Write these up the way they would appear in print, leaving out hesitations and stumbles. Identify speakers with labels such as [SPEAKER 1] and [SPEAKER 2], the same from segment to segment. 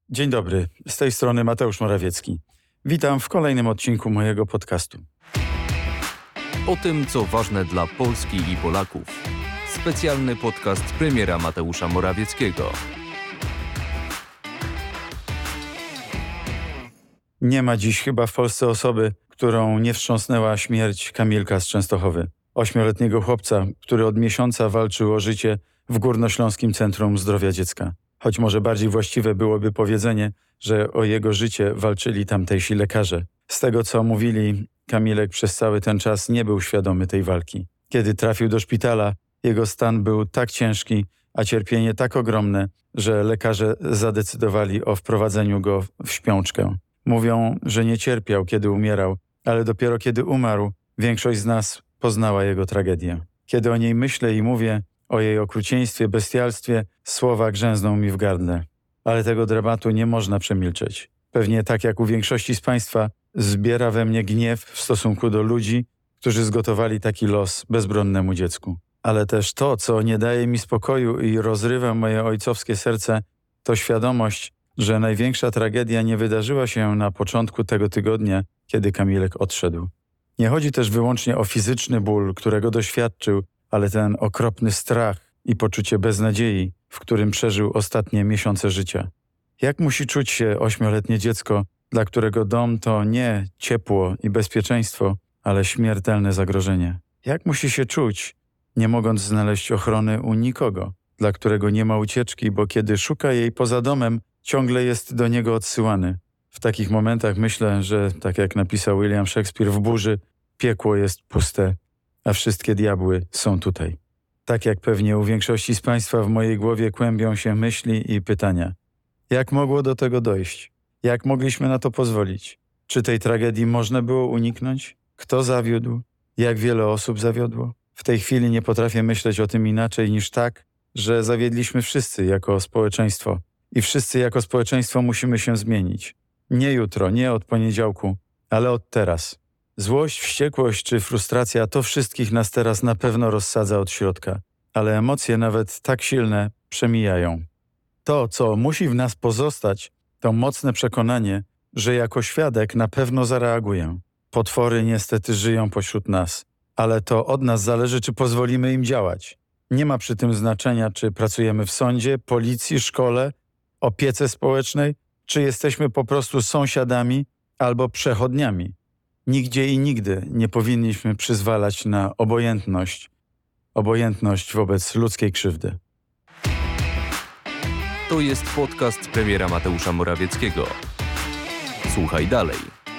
[SPEAKER 1] Dzień dobry, z tej strony Mateusz Morawiecki. Witam w kolejnym odcinku mojego podcastu.
[SPEAKER 2] O tym, co ważne dla Polski i Polaków. Specjalny podcast premiera Mateusza Morawieckiego.
[SPEAKER 1] Nie ma dziś chyba w Polsce osoby, którą nie wstrząsnęła śmierć Kamilka z Częstochowy. 8-letniego chłopca, który od miesiąca walczył o życie w Górnośląskim Centrum Zdrowia Dziecka. Choć może bardziej właściwe byłoby powiedzenie, że o jego życie walczyli tamtejsi lekarze. Z tego, co mówili, Kamilek przez cały ten czas nie był świadomy tej walki. Kiedy trafił do szpitala, jego stan był tak ciężki, a cierpienie tak ogromne, że lekarze zadecydowali o wprowadzeniu go w śpiączkę. Mówią, że nie cierpiał, kiedy umierał, ale dopiero kiedy umarł, większość z nas poznała jego tragedię. Kiedy o niej myślę i mówię, o jej okrucieństwie, bestialstwie, słowa grzęzną mi w gardle. Ale tego dramatu nie można przemilczeć. Pewnie tak jak u większości z Państwa, zbiera we mnie gniew w stosunku do ludzi, którzy zgotowali taki los bezbronnemu dziecku. Ale też to, co nie daje mi spokoju i rozrywa moje ojcowskie serce, to świadomość, że największa tragedia nie wydarzyła się na początku tego tygodnia, kiedy Kamilek odszedł. Nie chodzi też wyłącznie o fizyczny ból, którego doświadczył, ale ten okropny strach i poczucie beznadziei, w którym przeżył ostatnie miesiące życia. Jak musi czuć się 8-letnie dziecko, dla którego dom to nie ciepło i bezpieczeństwo, ale śmiertelne zagrożenie? Jak musi się czuć, nie mogąc znaleźć ochrony u nikogo, dla którego nie ma ucieczki, bo kiedy szuka jej poza domem, ciągle jest do niego odsyłany? W takich momentach myślę, że tak jak napisał William Shakespeare w Burzy, piekło jest puste, a wszystkie diabły są tutaj. Tak jak pewnie u większości z Państwa w mojej głowie kłębią się myśli i pytania. Jak mogło do tego dojść? Jak mogliśmy na to pozwolić? Czy tej tragedii można było uniknąć? Kto zawiódł? Jak wiele osób zawiodło? W tej chwili nie potrafię myśleć o tym inaczej niż tak, że zawiedliśmy wszyscy jako społeczeństwo. I wszyscy jako społeczeństwo musimy się zmienić. Nie jutro, nie od poniedziałku, ale od teraz. Złość, wściekłość czy frustracja to wszystkich nas teraz na pewno rozsadza od środka, ale emocje nawet tak silne przemijają. To, co musi w nas pozostać, to mocne przekonanie, że jako świadek na pewno zareaguję. Potwory niestety żyją pośród nas, ale to od nas zależy, czy pozwolimy im działać. Nie ma przy tym znaczenia, czy pracujemy w sądzie, policji, szkole, opiece społecznej, czy jesteśmy po prostu sąsiadami albo przechodniami. Nigdzie i nigdy nie powinniśmy przyzwalać na obojętność wobec ludzkiej krzywdy.
[SPEAKER 2] To jest podcast premiera Mateusza Morawieckiego. Słuchaj dalej.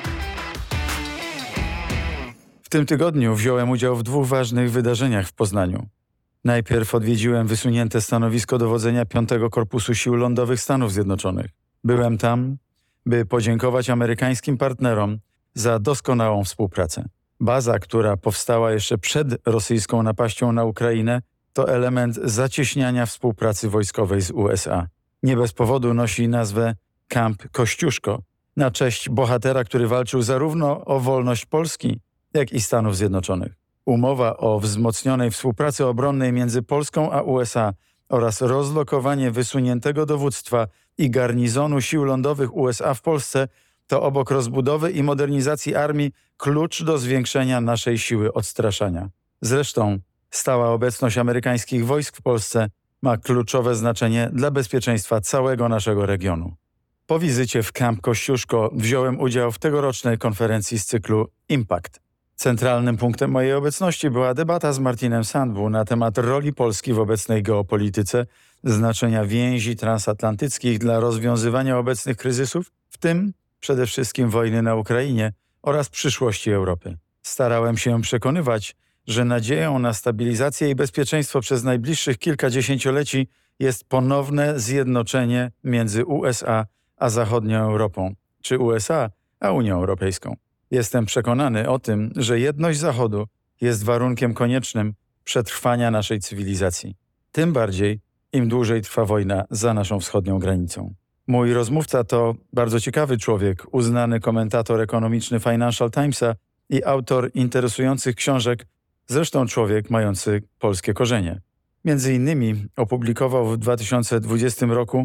[SPEAKER 1] W tym tygodniu wziąłem udział w 2 ważnych wydarzeniach w Poznaniu. Najpierw odwiedziłem wysunięte stanowisko dowodzenia 5. Korpusu Sił Lądowych Stanów Zjednoczonych. Byłem tam, by podziękować amerykańskim partnerom za doskonałą współpracę. Baza, która powstała jeszcze przed rosyjską napaścią na Ukrainę, to element zacieśniania współpracy wojskowej z USA. Nie bez powodu nosi nazwę Camp Kościuszko, na cześć bohatera, który walczył zarówno o wolność Polski, jak i Stanów Zjednoczonych. Umowa o wzmocnionej współpracy obronnej między Polską a USA oraz rozlokowanie wysuniętego dowództwa i garnizonu sił lądowych USA w Polsce to obok rozbudowy i modernizacji armii klucz do zwiększenia naszej siły odstraszania. Zresztą stała obecność amerykańskich wojsk w Polsce ma kluczowe znaczenie dla bezpieczeństwa całego naszego regionu. Po wizycie w Camp Kościuszko wziąłem udział w tegorocznej konferencji z cyklu Impact. Centralnym punktem mojej obecności była debata z Martinem Sandbu na temat roli Polski w obecnej geopolityce, znaczenia więzi transatlantyckich dla rozwiązywania obecnych kryzysów, w tym przede wszystkim wojny na Ukrainie oraz przyszłości Europy. Starałem się przekonywać, że nadzieją na stabilizację i bezpieczeństwo przez najbliższych kilka dziesięcioleci jest ponowne zjednoczenie między USA a zachodnią Europą, czy USA a Unią Europejską. Jestem przekonany o tym, że jedność Zachodu jest warunkiem koniecznym przetrwania naszej cywilizacji. Tym bardziej, im dłużej trwa wojna za naszą wschodnią granicą. Mój rozmówca to bardzo ciekawy człowiek, uznany komentator ekonomiczny Financial Timesa i autor interesujących książek, zresztą człowiek mający polskie korzenie. Między innymi opublikował w 2020 roku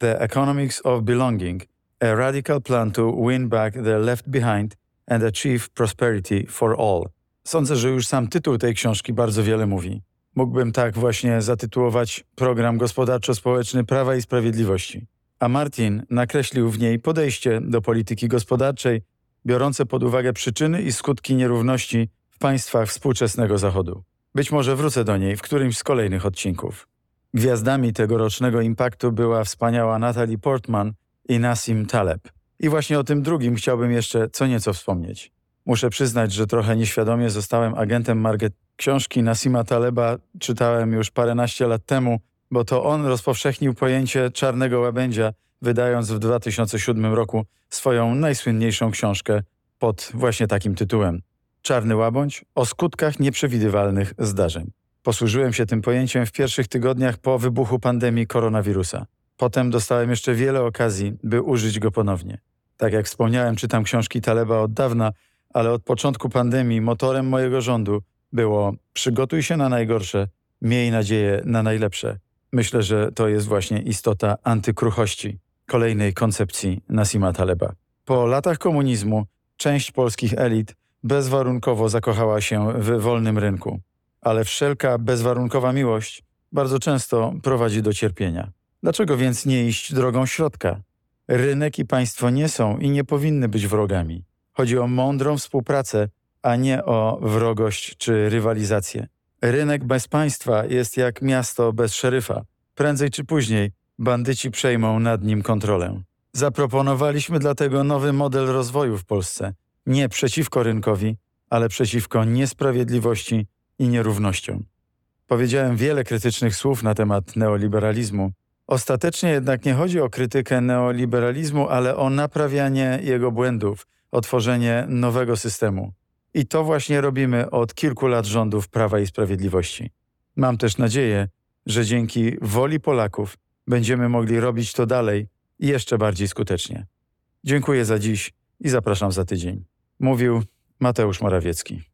[SPEAKER 1] The Economics of Belonging, a radical plan to win back the left behind and achieve prosperity for all. Sądzę, że już sam tytuł tej książki bardzo wiele mówi. Mógłbym tak właśnie zatytułować Program Gospodarczo-Społeczny Prawa i Sprawiedliwości. A Martin nakreślił w niej podejście do polityki gospodarczej, biorące pod uwagę przyczyny i skutki nierówności w państwach współczesnego Zachodu. Być może wrócę do niej w którymś z kolejnych odcinków. Gwiazdami tegorocznego impaktu była wspaniała Natalie Portman i Nassim Taleb. I właśnie o tym drugim chciałbym jeszcze co nieco wspomnieć. Muszę przyznać, że trochę nieświadomie zostałem agentem market. Książki Nassima Taleba czytałem już paręnaście lat temu, bo to on rozpowszechnił pojęcie czarnego łabędzia, wydając w 2007 roku swoją najsłynniejszą książkę pod właśnie takim tytułem. Czarny łabędź o skutkach nieprzewidywalnych zdarzeń. Posłużyłem się tym pojęciem w pierwszych tygodniach po wybuchu pandemii koronawirusa. Potem dostałem jeszcze wiele okazji, by użyć go ponownie. Tak jak wspomniałem, czytam książki Taleba od dawna, ale od początku pandemii motorem mojego rządu było przygotuj się na najgorsze, miej nadzieję na najlepsze. Myślę, że to jest właśnie istota antykruchości, kolejnej koncepcji Nassima Taleba. Po latach komunizmu część polskich elit bezwarunkowo zakochała się w wolnym rynku, ale wszelka bezwarunkowa miłość bardzo często prowadzi do cierpienia. Dlaczego więc nie iść drogą środka? Rynek i państwo nie są i nie powinny być wrogami. Chodzi o mądrą współpracę, a nie o wrogość czy rywalizację. Rynek bez państwa jest jak miasto bez szeryfa. Prędzej czy później bandyci przejmą nad nim kontrolę. Zaproponowaliśmy dlatego nowy model rozwoju w Polsce. Nie przeciwko rynkowi, ale przeciwko niesprawiedliwości i nierównościom. Powiedziałem wiele krytycznych słów na temat neoliberalizmu. Ostatecznie jednak nie chodzi o krytykę neoliberalizmu, ale o naprawianie jego błędów, o tworzenie nowego systemu. I to właśnie robimy od kilku lat rządów Prawa i Sprawiedliwości. Mam też nadzieję, że dzięki woli Polaków będziemy mogli robić to dalej i jeszcze bardziej skutecznie. Dziękuję za dziś i zapraszam za tydzień. Mówił Mateusz Morawiecki.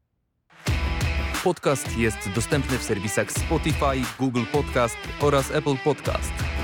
[SPEAKER 2] Podcast jest dostępny w serwisach Spotify, Google Podcast oraz Apple Podcast.